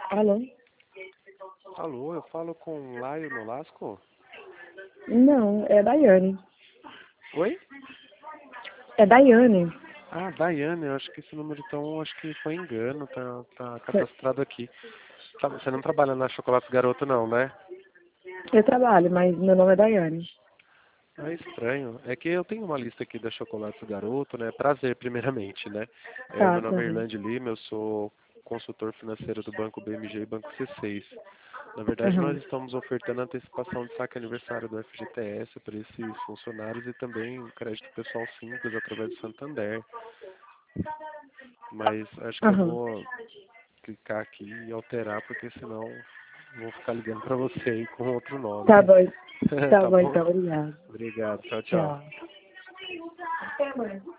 Alô? Alô, eu falo com Laio Nolasco? Não, é Daiane. Oi? É Daiane. Ah, Daiane, eu acho que esse número então, acho que foi engano, tá cadastrado aqui. Você não trabalha na Chocolates Garoto não, né? Eu trabalho, mas meu nome é Daiane. Ah, estranho. É que eu tenho uma lista aqui da Chocolates Garoto, né? Prazer, primeiramente, né? Tá, Meu nome é prazer. Irlande Lima, eu sou consultor financeiro do Banco BMG e Banco C6. Na verdade, nós Aham. estamos ofertando antecipação de saque aniversário do FGTS para esses funcionários e também crédito pessoal simples através do Santander. Mas acho que eu Aham. vou clicar aqui e alterar, porque senão vou ficar ligando para você aí com outro Tá nome. bom. Tá Tá bom, bom? então, obrigada. Obrigado. Tchau, tchau. Tchau. É, mãe.